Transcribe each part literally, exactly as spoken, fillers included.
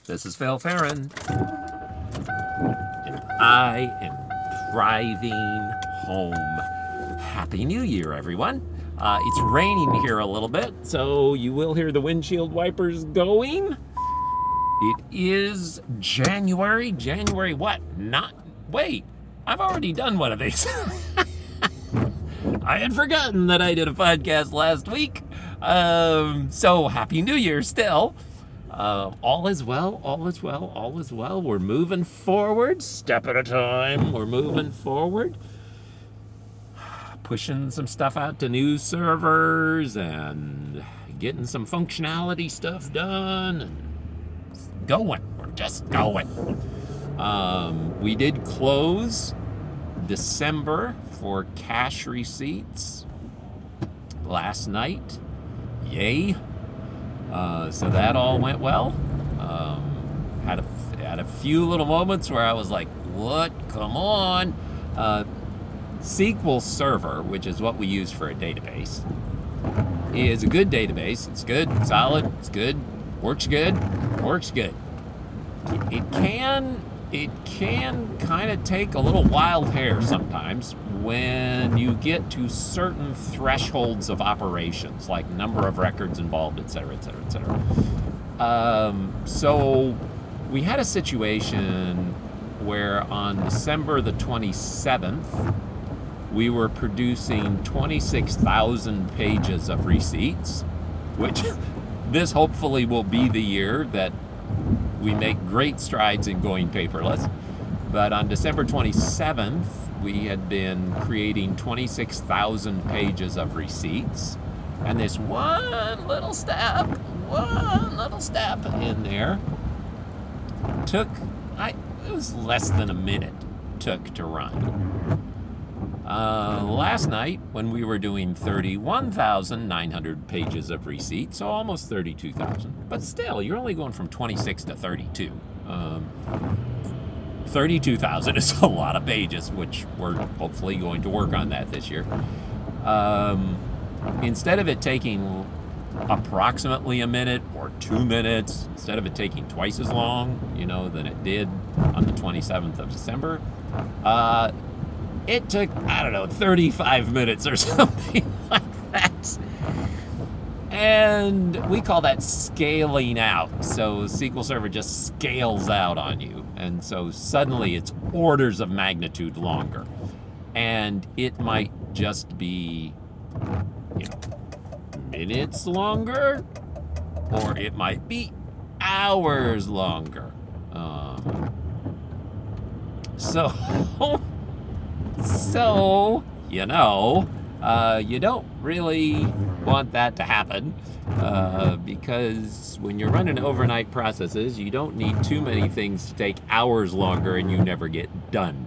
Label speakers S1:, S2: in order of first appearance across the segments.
S1: This is Phil Farron, and I am driving home. Happy New Year, everyone. Uh, it's raining here a little bit, so you will hear the windshield wipers going. It is January. January what? Not, wait, I've already done one of these. I had forgotten that I did a podcast last week. Um, so Happy New Year still. Uh, all is well, all is well, all is well. We're moving forward, step at a time. We're moving forward. Pushing some stuff out to new servers and getting some functionality stuff done. And going, we're just going. Um, we did close December for cash receipts last night. Yay. Uh, so that all went well. Um, had a had a few little moments where I was like, "What? Come on!" Uh, S Q L Server, which is what we use for a database, is a good database. It's good, solid. It's good, works good, works good. It can it can kind of take a little wild hair sometimes when you get to certain thresholds of operations, like number of records involved, et cetera, et cetera, et cetera. Um, so we had a situation where on December the twenty-seventh, we were producing twenty-six thousand pages of receipts, which this hopefully will be the year that we make great strides in going paperless. But on December twenty-seventh, we had been creating twenty-six thousand pages of receipts. And this one little step, one little step in there took, I, it was less than a minute took to run. Uh, last night, when we were doing thirty-one thousand nine hundred pages of receipts, so almost thirty-two thousand, but still, you're only going from twenty-six to thirty-two. Um, thirty-two thousand is a lot of pages, which we're hopefully going to work on that this year. Um, instead of it taking approximately a minute or two minutes, instead of it taking twice as long, you know, than it did on the twenty-seventh of December, uh, it took, I don't know, thirty-five minutes or something like that. And we call that scaling out. So S Q L Server just scales out on you. And so suddenly it's orders of magnitude longer. And it might just be, you know, minutes longer, or it might be hours longer. Um, so... So, you know, uh, you don't really want that to happen uh, because when you're running overnight processes, you don't need too many things to take hours longer and you never get done.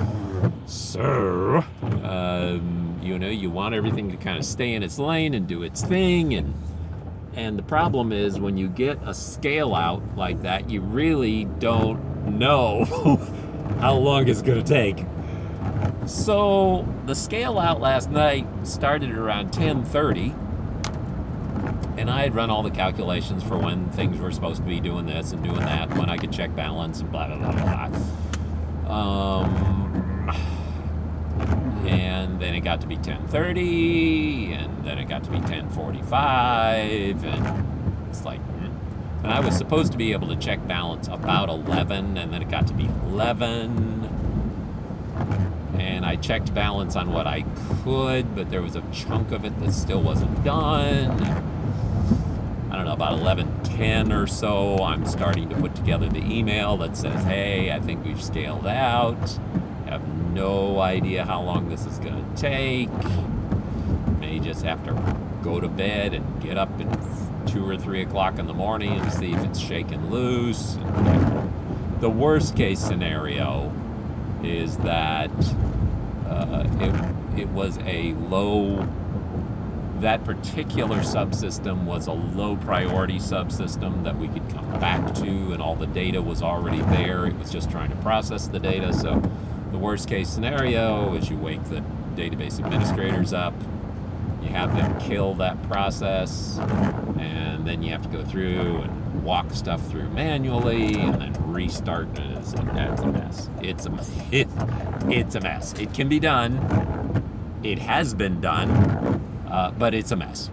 S1: So, um, you know, you want everything to kind of stay in its lane and do its thing. And, and the problem is when you get a scale out like that, you really don't know how long it's going to take. So the scale out last night started at around ten thirty, and I had run all the calculations for when things were supposed to be doing this and doing that, when I could check balance and blah, blah, blah, blah, blah. Um, and then it got to be ten thirty, and then it got to be ten forty-five, and it's like, hmm. And I was supposed to be able to check balance about eleven, and then it got to be eleven. And I checked balance on what I could, but there was a chunk of it that still wasn't done. I don't know, about eleven ten or so, I'm starting to put together the email that says, hey, I think we've scaled out. I have no idea how long this is going to take. May just have to go to bed and get up at two or three o'clock in the morning and see if it's shaking loose. And the worst case scenario is that uh, it, it was a low, that particular subsystem was a low priority subsystem that we could come back to, and all the data was already there. It was just trying to process the data. So the worst case scenario is you wake the database administrators up, you have them kill that process, and then you have to go through and walk stuff through manually, and then restart, and it's, it's a mess. It's a, it, it's a mess. It can be done. It has been done, uh, but it's a mess.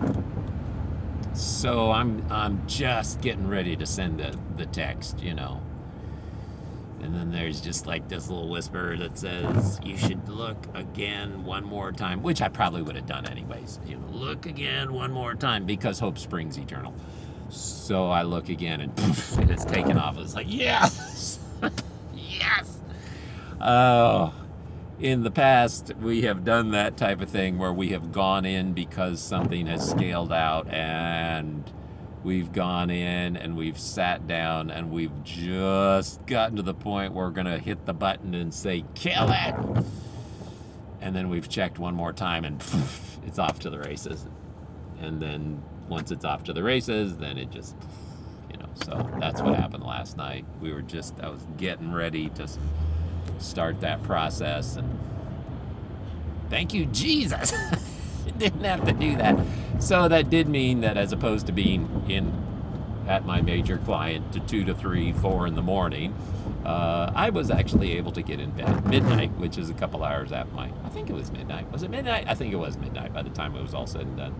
S1: So I'm I'm just getting ready to send the, the text, you know. And then there's just like this little whisper that says, you should look again one more time, which I probably would have done anyways. You know, look again one more time, because hope springs eternal. So I look again, and poof, it is taken off. It's like, yes! Yes! Oh, in the past, we have done that type of thing where we have gone in because something has scaled out, and we've gone in and we've sat down and we've just gotten to the point where we're going to hit the button and say, kill it! And then we've checked one more time, and poof, it's off to the races. And then once it's off to the races, then it just, you know, so that's what happened last night. We were just, I was getting ready to start that process, and thank you, Jesus. Didn't have to do that. So that did mean that as opposed to being in at my major client to two to three, four in the morning, uh, I was actually able to get in bed at midnight, which is a couple hours after my, I think it was midnight. Was it midnight? I think it was midnight by the time it was all said and done.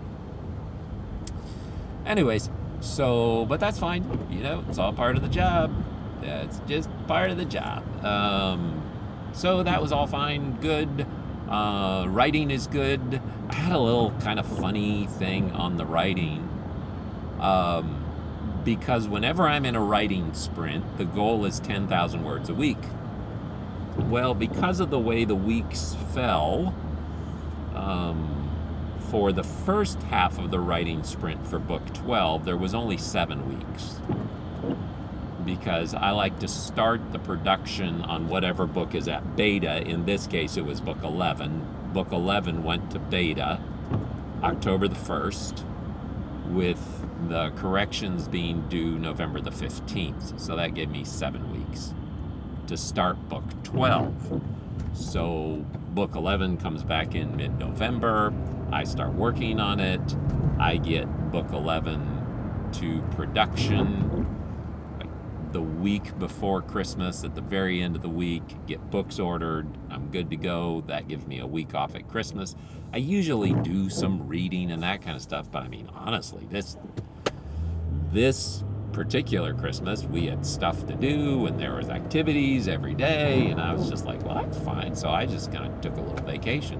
S1: Anyways, so, but that's fine. You know, it's all part of the job. That's just part of the job. Um, so that was all fine, good. Uh, writing is good. I had a little kind of funny thing on the writing. Um, because whenever I'm in a writing sprint, the goal is ten thousand words a week. Well, because of the way the weeks fell, um, for the first half of the writing sprint for book twelve, there was only seven weeks. Because I like to start the production on whatever book is at beta. In this case, it was book eleven. Book eleven went to beta October the first, with the corrections being due November the fifteenth. So that gave me seven weeks to start book twelve. So book eleven comes back in mid-November. I start working on it. I get book eleven to production the week before Christmas, at the very end of the week, get books ordered. I'm good to go. That gives me a week off at Christmas. I usually do some reading and that kind of stuff, but I mean, honestly, this this particular Christmas, we had stuff to do and there was activities every day, and I was just like, well, that's fine. So I just kind of took a little vacation.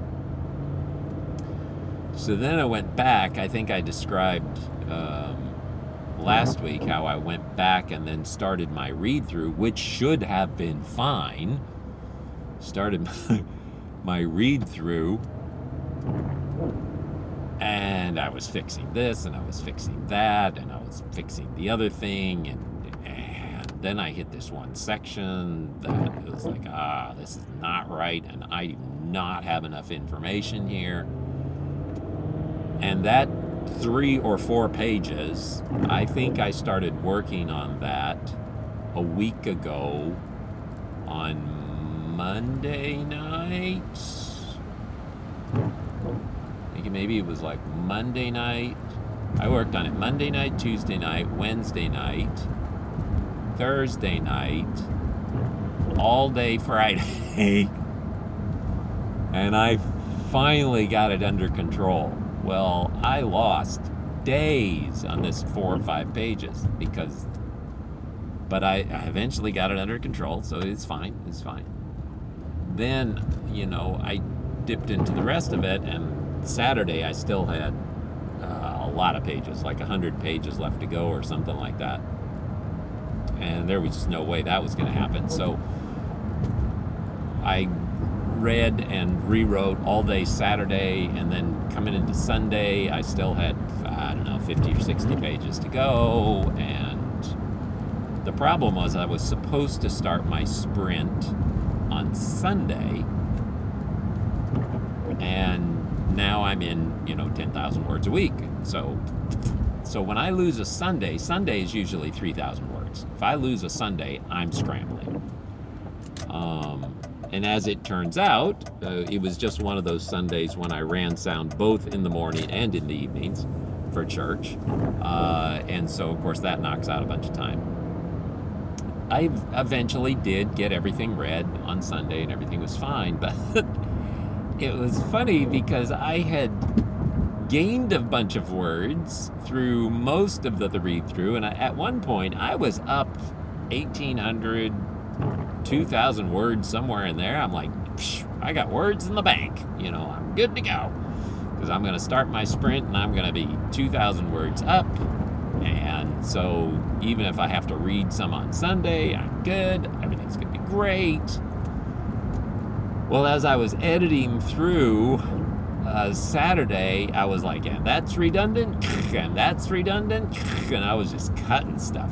S1: So then I went back. I think I described um, last week how I went back and then started my read-through, which should have been fine. Started my, my read-through, and I was fixing this, and I was fixing that, and I was fixing the other thing, and, and then I hit this one section that was like, ah, this is not right, and I do not have enough information here. And that three or four pages, I think I started working on that a week ago on Monday night. I think maybe it was like Monday night. I worked on it Monday night, Tuesday night, Wednesday night, Thursday night, all day Friday, and I finally got it under control. Well, I lost days on this four or five pages because, but I, I eventually got it under control, so it's fine, it's fine. Then, you know, I dipped into the rest of it, and Saturday I still had uh, a lot of pages, like one hundred pages left to go or something like that. And there was just no way that was going to happen. So I read and rewrote all day Saturday, and then coming into Sunday, I still had, I don't know, fifty or sixty pages to go. And the problem was I was supposed to start my sprint on Sunday, and now I'm in, you know, ten thousand words a week. So, so when I lose a Sunday, Sunday is usually three thousand words. If I lose a Sunday, I'm scrambling. Um, And as it turns out, uh, it was just one of those Sundays when I ran sound both in the morning and in the evenings. for church. Uh, and so, of course, that knocks out a bunch of time. I eventually did get everything read on Sunday and everything was fine, but it was funny because I had gained a bunch of words through most of the, the read-through, and I, at one point I was up eighteen hundred, two thousand words, somewhere in there. I'm like, I got words in the bank, you know, I'm good to go, because I'm going to start my sprint and I'm going to be two thousand words up. And so even if I have to read some on Sunday, I'm good. Everything's going to be great. Well, as I was editing through uh, Saturday, I was like, and that's redundant, and that's redundant, and I was just cutting stuff.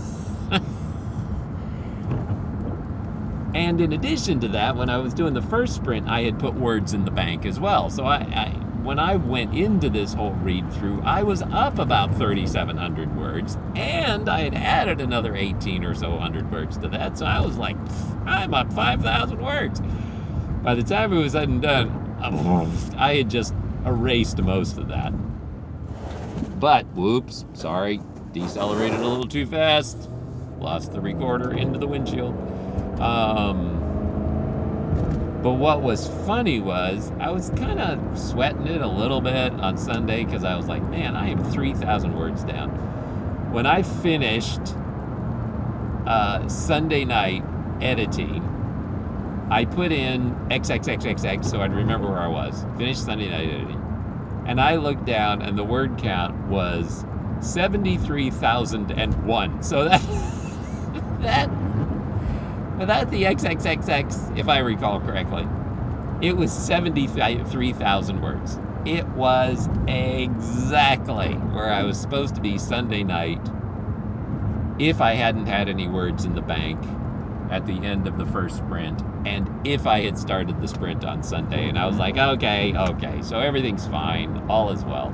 S1: And in addition to that, when I was doing the first sprint, I had put words in the bank as well. So I, I when I went into this whole read-through, I was up about thirty-seven hundred words, and I had added another eighteen or so hundred words to that. So I was like, I'm up five thousand words. By the time it was said and done, I had just erased most of that. But, whoops, sorry, decelerated a little too fast. Lost the recorder into the windshield. Um... But what was funny was I was kind of sweating it a little bit on Sunday because I was like, man, I am three thousand words down. When I finished uh, Sunday night editing, I put in triple X so I'd remember where I was. Finished Sunday night editing. And I looked down and the word count was seventy-three thousand one. So that... that... Without the triple if I recall correctly, it was seventy-three thousand words. It was exactly where I was supposed to be Sunday night if I hadn't had any words in the bank at the end of the first sprint, and if I had started the sprint on Sunday. And I was like, okay, okay, so everything's fine, all is well.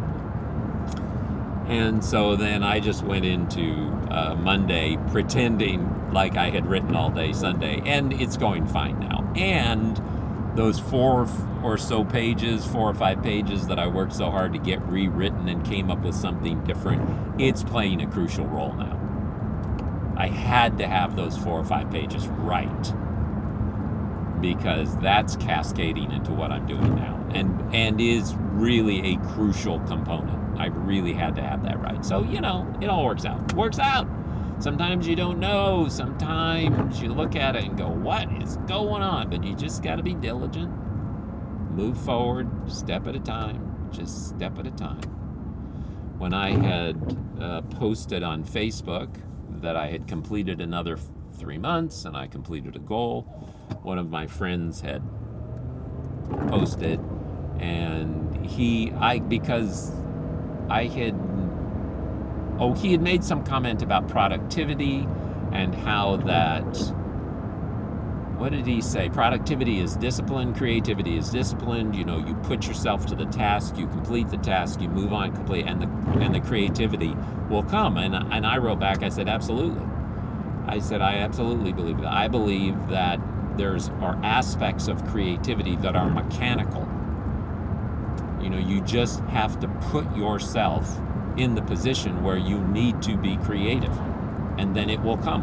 S1: And so then I just went into uh, Monday pretending like I had written all day Sunday, and it's going fine now. And those four or so pages, four or five pages that I worked so hard to get rewritten and came up with something different, it's playing a crucial role now. I had to have those four or five pages right, because that's cascading into what I'm doing now, and and is really a crucial component. I really had to have that right. So, you know, it all works out. It works out. Sometimes you don't know. Sometimes you look at it and go, what is going on? But you just got to be diligent. Move forward, step at a time. Just step at a time. When I had uh, posted on Facebook that I had completed another f- three months and I completed a goal, one of my friends had posted, and he, I, because I had, oh, he had made some comment about productivity and how that, what did he say? Productivity is discipline, creativity is disciplined. You know, you put yourself to the task, you complete the task, you move on, complete, and the and the creativity will come. And and I wrote back, I said, absolutely. I said, I absolutely believe that. I believe that there's are aspects of creativity that are mechanical. You know, you just have to put yourself in the position where you need to be creative, and then it will come.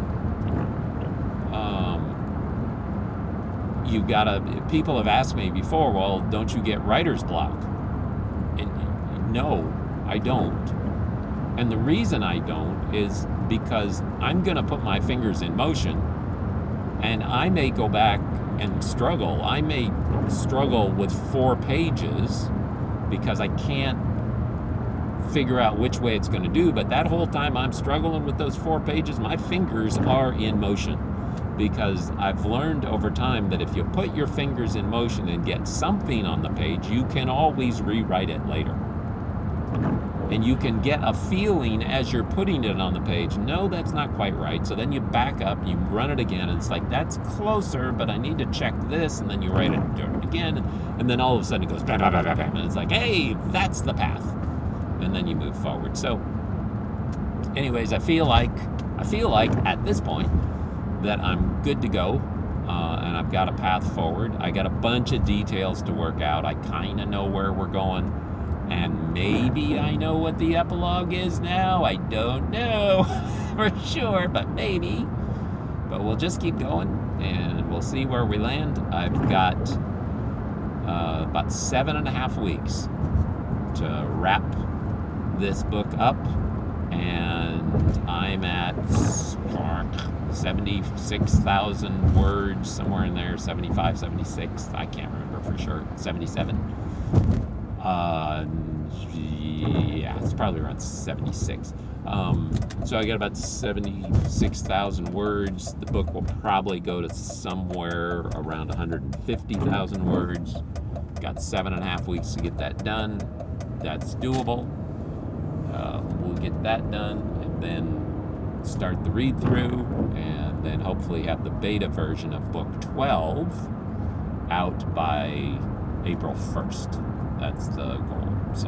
S1: Um, you gotta, people have asked me before, well, don't you get writer's block? And no, I don't. And the reason I don't is because I'm gonna put my fingers in motion, and I may go back and struggle. I may struggle with four pages because I can't figure out which way it's going to do, but that whole time I'm struggling with those four pages, my fingers are in motion, because I've learned over time that if you put your fingers in motion and get something on the page, you can always rewrite it later. And you can get a feeling as you're putting it on the page, no, that's not quite right. So then you back up, you run it again, and it's like, that's closer, but I need to check this, and then you write it, do it again, and then all of a sudden it goes, bam, bam, bam, bam, bam, and it's like, hey, that's the path. And then you move forward. So anyways, I feel like, I feel like at this point that I'm good to go, uh, and I've got a path forward. I got a bunch of details to work out. I kind of know where we're going. And maybe I know what the epilogue is now. I don't know for sure, but maybe. But we'll just keep going, and we'll see where we land. I've got uh, about seven and a half weeks to wrap this book up, and I'm at seventy-six thousand words, somewhere in there, seventy-five, seventy-six, I can't remember for sure, seventy-seven. Uh, yeah, it's probably around seventy-six. Um, so I got about seventy-six thousand words. The book will probably go to somewhere around one hundred fifty thousand words. Got seven and a half weeks to get that done. That's doable. Uh, we'll get that done and then start the read through, and then hopefully have the beta version of book twelve out by April first. That's the goal. So,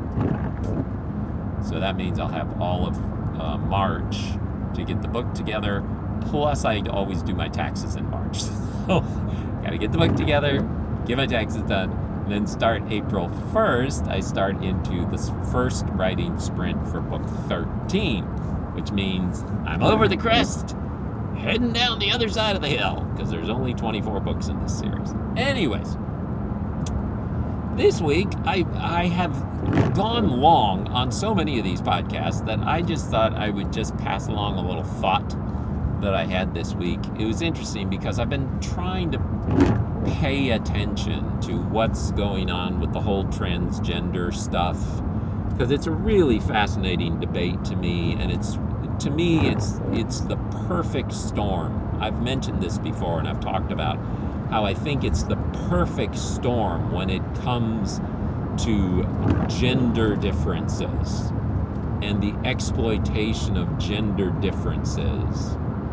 S1: so that means I'll have all of uh, March to get the book together. Plus, I always do my taxes in March. So, gotta get the book together, get my taxes done, and then start April first. I start into this first writing sprint for book thirteen, which means I'm over the crest, heading down the other side of the hill, because there's only twenty-four books in this series. Anyways. This week, I I have gone long on so many of these podcasts that I just thought I would just pass along a little thought that I had this week. It was interesting because I've been trying to pay attention to what's going on with the whole transgender stuff, because it's a really fascinating debate to me, and it's to me it's it's the perfect storm. I've mentioned this before, and I've talked about how I think it's the perfect storm when it comes to gender differences and the exploitation of gender differences.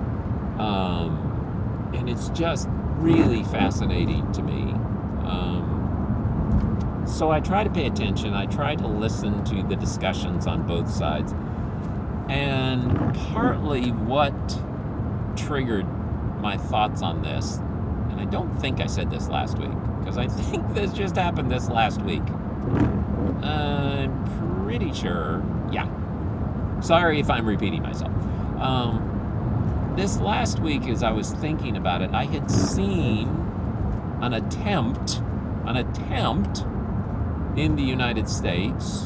S1: Um, and it's just really fascinating to me. Um, so I try to pay attention. I try to listen to the discussions on both sides. And partly what triggered my thoughts on this, and I don't think I said this last week, because I think this just happened this last week. Uh, I'm pretty sure. Yeah. Sorry if I'm repeating myself. Um, this last week, as I was thinking about it, I had seen an attempt, an attempt in the United States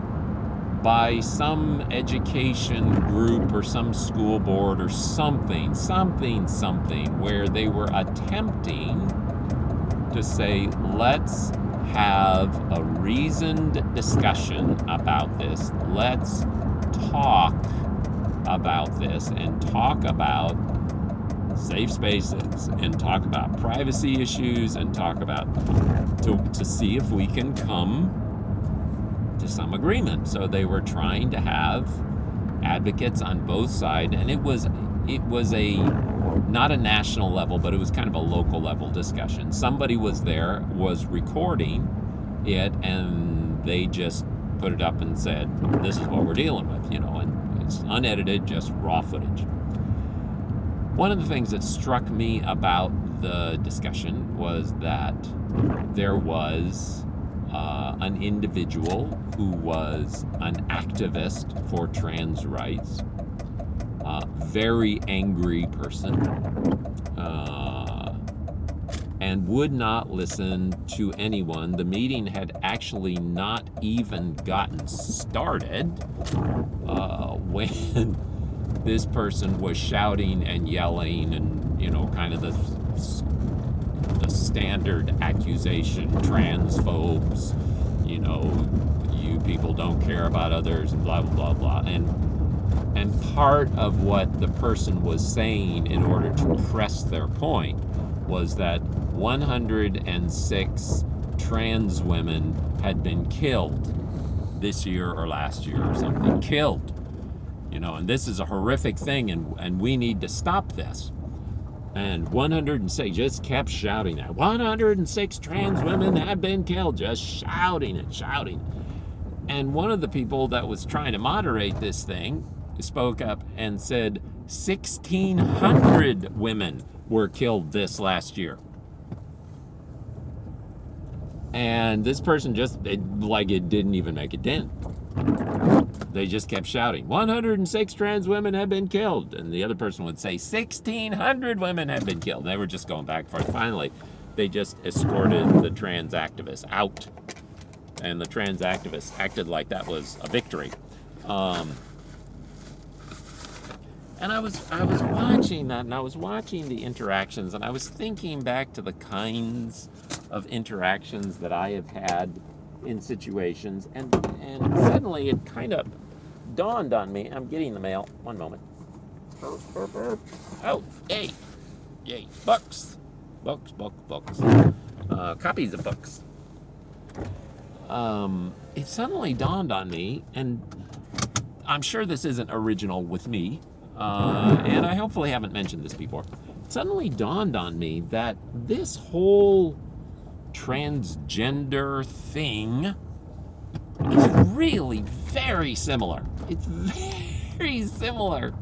S1: by some education group or some school board or something, something, something, where they were attempting to say, let's have a reasoned discussion about this. Let's talk about this and talk about safe spaces and talk about privacy issues and talk about to, to see if we can come to some agreement. So they were trying to have advocates on both sides, and it was it was a not a national level, but it was kind of a local level discussion. Somebody was there, was recording it, and they just put it up and said, this is what we're dealing with, you know, and it's unedited, just raw footage. One of the things that struck me about the discussion was that there was Uh, an individual who was an activist for trans rights, uh, very angry person, uh, and would not listen to anyone. The meeting had actually not even gotten started uh, when this person was shouting and yelling and, you know, kind of the the standard accusation, transphobes, you know, you people don't care about others, and blah, blah, blah, blah. And, and part of what the person was saying in order to press their point was that one hundred six trans women had been killed this year or last year or something, killed, you know, and this is a horrific thing, and, and we need to stop this. And one hundred six, just kept shouting that. one hundred six trans women have been killed, just shouting and shouting. And one of the people that was trying to moderate this thing spoke up and said sixteen hundred women were killed this last year. And this person just, it, like it didn't even make a dent. They just kept shouting, one hundred six trans women have been killed. And the other person would say, sixteen hundred women have been killed. They were just going back and forth. Finally, they just escorted the trans activists out. And the trans activists acted like that was a victory. Um, and I was, I was watching that, and I was watching the interactions, and I was thinking back to the kinds of interactions that I have had in situations, and and suddenly it kind of dawned on me. I'm getting the mail. One moment. Oh, yay, yay, books, books, books, books, uh, copies of books. Um, it suddenly dawned on me, and I'm sure this isn't original with me, uh, and I hopefully haven't mentioned this before. It suddenly dawned on me that this whole transgender thing is really very similar. It's very similar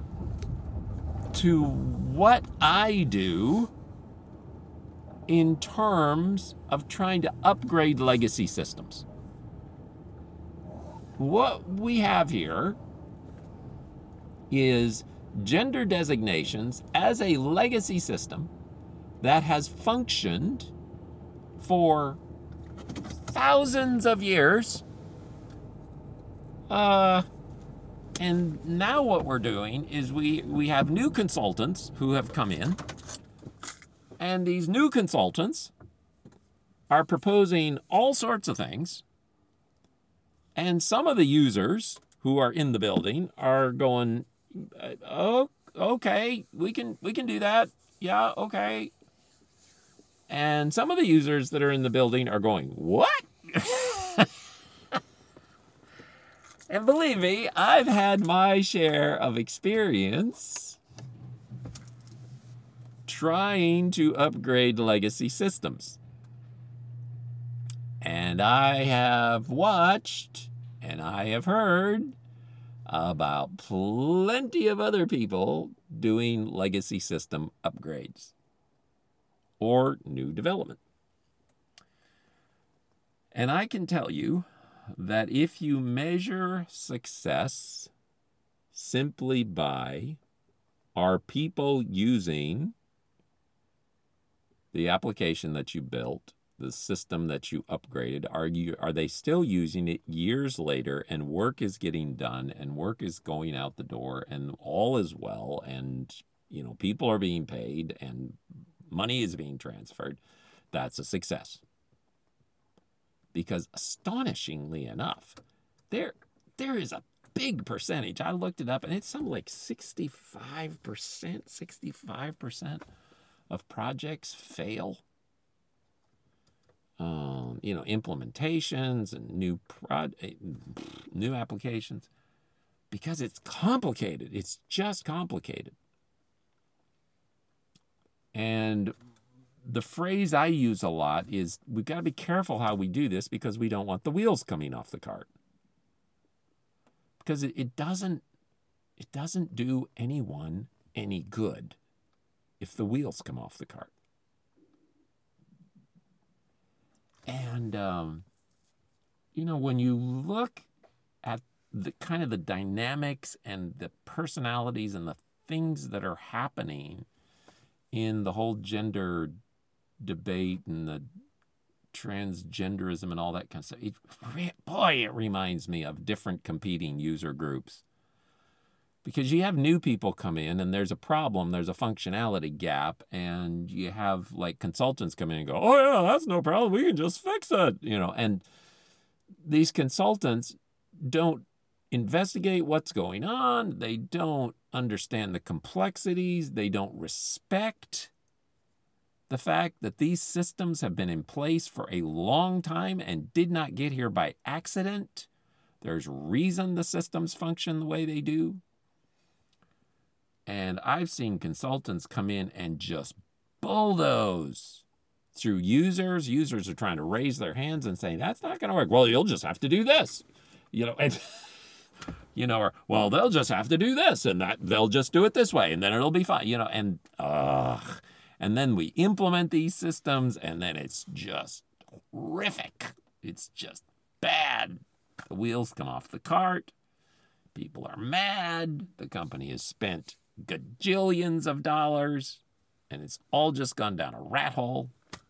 S1: to what I do in terms of trying to upgrade legacy systems. What we have here is gender designations as a legacy system that has functioned for thousands of years. Uh, and now what we're doing is we, we have new consultants who have come in, and these new consultants are proposing all sorts of things, and some of the users who are in the building are going, oh, okay, we can we can do that. Yeah, okay. And some of the users that are in the building are going, what? And believe me, I've had my share of experience trying to upgrade legacy systems. And I have watched and I have heard about plenty of other people doing legacy system upgrades or new development. And I can tell you that if you measure success simply by are people using the application that you built, the system that you upgraded, are you are they still using it years later, and work is getting done and work is going out the door and all is well, and you know people are being paid and money is being transferred, that's a success. Because astonishingly enough, there there is a big percentage. I looked it up, and it's something like sixty-five percent, sixty-five percent of projects fail. Um, you know, implementations and new prod, new applications, because it's complicated. It's just complicated. And the phrase I use a lot is, we've got to be careful how we do this because we don't want the wheels coming off the cart. Because it, it doesn't it doesn't do anyone any good if the wheels come off the cart. And, um, you know, when you look at the kind of the dynamics and the personalities and the things that are happening in the whole gender debate and the transgenderism and all that kind of stuff, it, boy, it reminds me of different competing user groups. Because you have new people come in and there's a problem, there's a functionality gap, and you have like consultants come in and go, oh yeah, that's no problem, we can just fix it, you know. And these consultants don't investigate what's going on, they don't understand the complexities, they don't respect the fact that these systems have been in place for a long time and did not get here by accident. There's reason the systems function the way they do. And I've seen consultants come in and just bulldoze through users. Users are trying to raise their hands and saying, that's not going to work. Well, you'll just have to do this. You know, and, you know, or, well, they'll just have to do this, and that they'll just do it this way, and then it'll be fine. You know, and, uh, and then we implement these systems, and then it's just horrific. It's just bad. The wheels come off the cart. People are mad. The company has spent gajillions of dollars, and it's all just gone down a rat hole.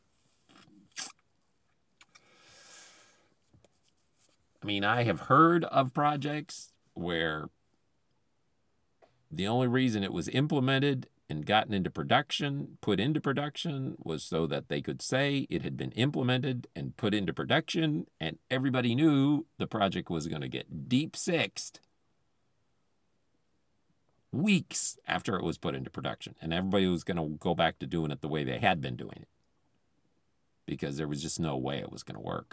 S1: I mean, I have heard of projects where the only reason it was implemented and gotten into production, put into production, was so that they could say it had been implemented and put into production, and everybody knew the project was going to get deep sixed weeks after it was put into production, and everybody was going to go back to doing it the way they had been doing it because there was just no way it was going to work.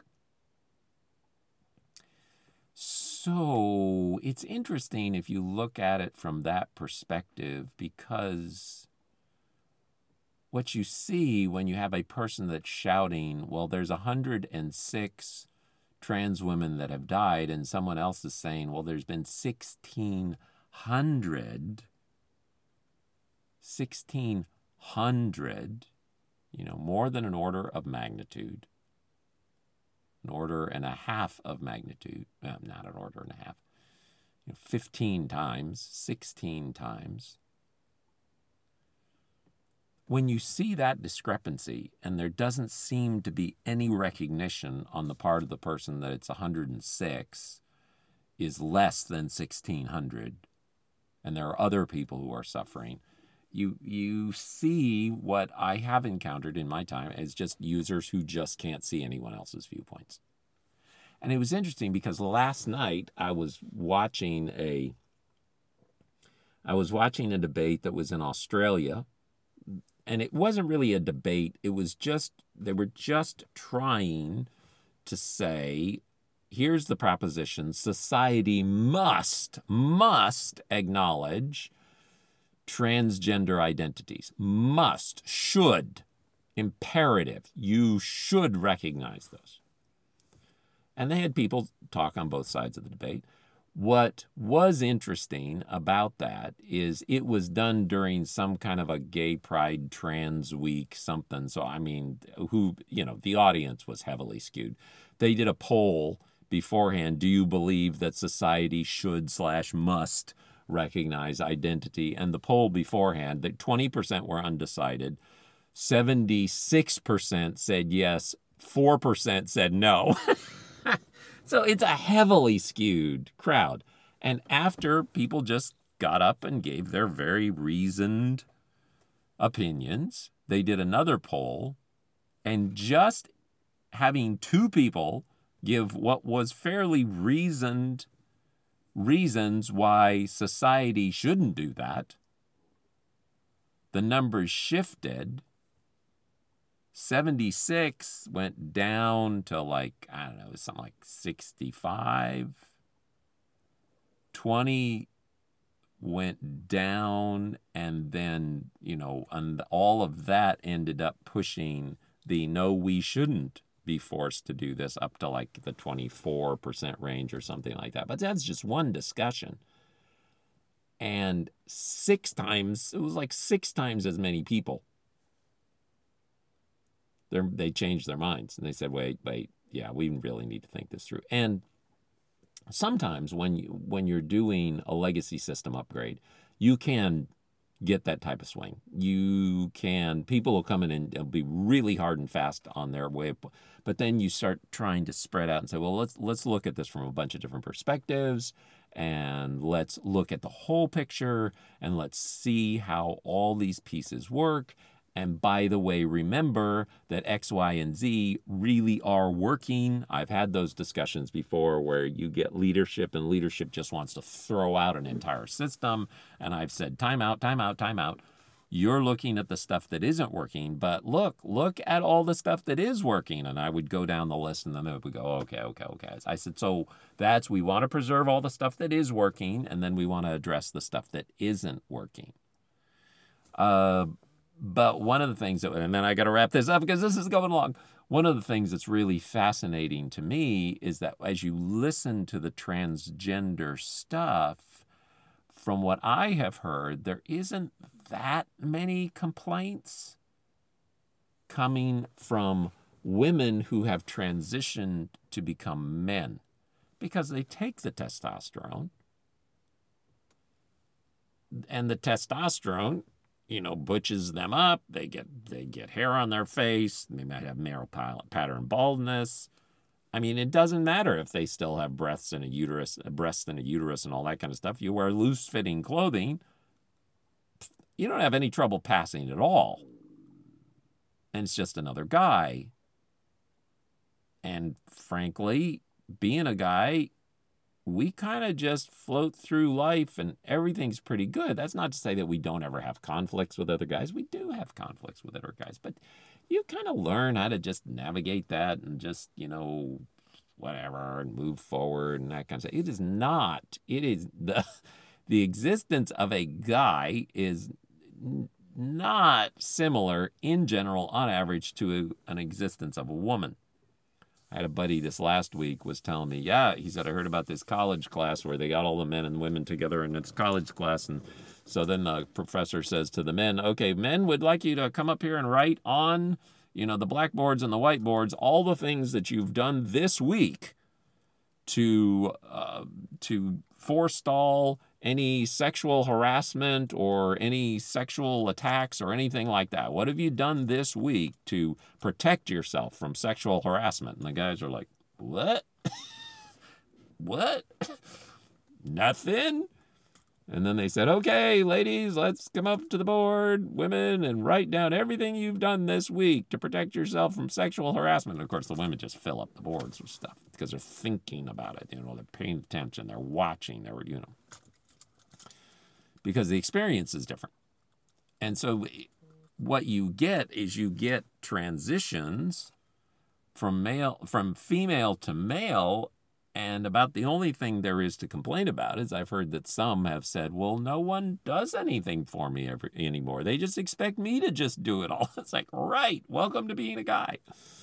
S1: So it's interesting if you look at it from that perspective, because what you see when you have a person that's shouting, well, there's one hundred six trans women that have died, and someone else is saying, well, there's been sixteen hundred, sixteen hundred, you know, more than an order of magnitude. An order and a half of magnitude, uh, not an order and a half, you know, fifteen times, sixteen times. When you see that discrepancy and there doesn't seem to be any recognition on the part of the person that it's one hundred six is less than sixteen hundred, and there are other people who are suffering, you you see what I have encountered in my time as just users who just can't see anyone else's viewpoints. And it was interesting because last night I was watching a I was watching a debate that was in Australia, and it wasn't really a debate. It was just, they were just trying to say, here's the proposition: society must, must acknowledge transgender identities. Must, should, imperative. You should recognize those. And they had people talk on both sides of the debate. What was interesting about that is it was done during some kind of a gay pride trans week something. So, I mean, who, you know, the audience was heavily skewed. They did a poll beforehand. Do you believe that society should slash must recognize identity? And the poll beforehand, that twenty percent were undecided, seventy-six percent said yes, four percent said no. So it's a heavily skewed crowd. And after people just got up and gave their very reasoned opinions, they did another poll, and just having two people give what was fairly reasoned reasons why society shouldn't do that, the numbers shifted. seventy-six went down to like, I don't know, something like sixty-five. twenty went down, and then, you know, and all of that ended up pushing the no, we shouldn't be forced to do this up to like the twenty-four percent range or something like that. But that's just one discussion. And six times, it was like six times as many people. They're, they changed their minds and they said, wait, wait, yeah, we really need to think this through. And sometimes when, you, when you're doing a legacy system upgrade, you can get that type of swing. You can, people will come in and it'll be really hard and fast on their way, but then you start trying to spread out and say, well, let's, let's look at this from a bunch of different perspectives, and let's look at the whole picture, and let's see how all these pieces work. And by the way, remember that X, Y, and Z really are working. I've had those discussions before where you get leadership and leadership just wants to throw out an entire system. And I've said, time out, time out, time out. You're looking at the stuff that isn't working, but look, look at all the stuff that is working. And I would go down the list and then it would go, okay, okay, okay. I said, so that's, we want to preserve all the stuff that is working, and then we want to address the stuff that isn't working. Uh, But one of the things that, and then I got to wrap this up because this is going long. One of the things that's really fascinating to me is that as you listen to the transgender stuff, from what I have heard, there isn't that many complaints coming from women who have transitioned to become men because they take the testosterone, and the testosterone, you know, butches them up. They get they get hair on their face. They might have male pattern baldness. I mean, it doesn't matter if they still have breasts and a uterus, breasts and a uterus, and all that kind of stuff. You wear loose-fitting clothing, you don't have any trouble passing at all. And it's just another guy. And frankly, being a guy, we kind of just float through life and everything's pretty good. That's not to say that we don't ever have conflicts with other guys. We do have conflicts with other guys, but you kind of learn how to just navigate that and just, you know, whatever, and move forward and that kind of stuff. It is not, it is, the, the existence of a guy is n- not similar in general, on average, to a, an existence of a woman. I had a buddy this last week was telling me, yeah, he said, I heard about this college class where they got all the men and women together and it's college class. And so then the professor says to the men, okay, men would like you to come up here and write on, you know, the blackboards and the whiteboards, all the things that you've done this week to, uh, to forestall any sexual harassment or any sexual attacks or anything like that. What have you done this week to protect yourself from sexual harassment? And the guys are like, what? What? Nothing? And then they said, okay, ladies, let's come up to the board, women, and write down everything you've done this week to protect yourself from sexual harassment. And of course, the women just fill up the boards with stuff because they're thinking about it. You know, they're paying attention, they're watching, they're, you know, because the experience is different. And so what you get is you get transitions from male, from female to male. And about the only thing there is to complain about is I've heard that some have said, well, no one does anything for me ever, anymore. They just expect me to just do it all. It's like, right, welcome to being a guy.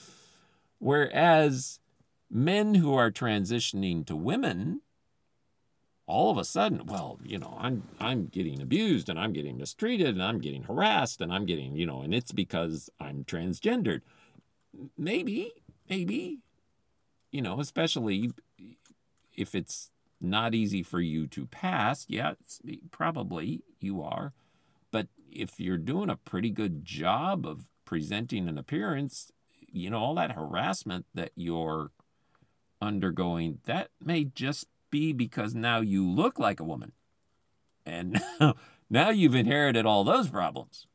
S1: Whereas men who are transitioning to women, all of a sudden, well, you know, I'm I'm getting abused and I'm getting mistreated and I'm getting harassed and I'm getting, you know, and it's because I'm transgendered. Maybe, maybe, you know, especially if it's not easy for you to pass, yeah, it's, probably you are. But if you're doing a pretty good job of presenting an appearance, you know, all that harassment that you're undergoing, that may just be because now you look like a woman. And now, now you've inherited all those problems.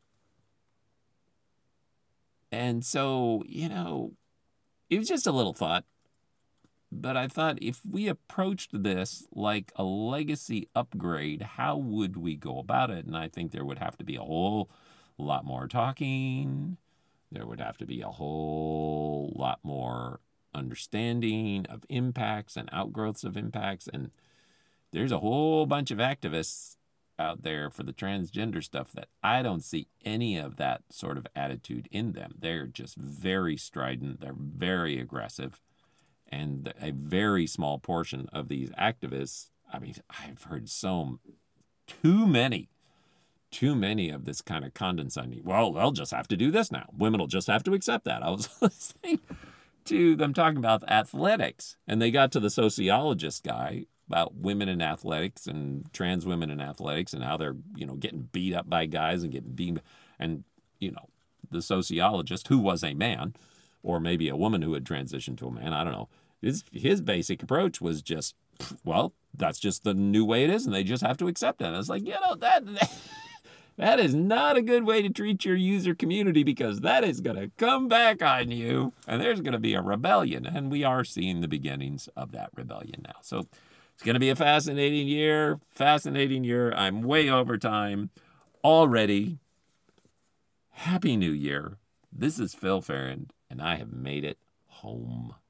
S1: And so, you know, it was just a little thought. But I thought if we approached this like a legacy upgrade, how would we go about it? And I think there would have to be a whole lot more talking. There would have to be a whole lot more understanding of impacts and outgrowths of impacts. And there's a whole bunch of activists out there for the transgender stuff that I don't see any of that sort of attitude in them. They're just very strident. They're very aggressive. And a very small portion of these activists, I mean, I've heard so too many, too many of this kind of condescending. Well, they'll just have to do this now. Women will just have to accept that. I was listening to them talking about athletics, and they got to the sociologist guy about women in athletics and trans women in athletics and how they're, you know, getting beat up by guys and getting beat. And, you know, the sociologist, who was a man, or maybe a woman who had transitioned to a man, I don't know. His, his basic approach was just, well, that's just the new way it is, and they just have to accept it. And I was like, you know, that, that, that is not a good way to treat your user community, because that is going to come back on you, and there's going to be a rebellion. And we are seeing the beginnings of that rebellion now. So it's going to be a fascinating year, fascinating year. I'm way over time already. Happy New Year. This is Phil Farron, and I have made it home.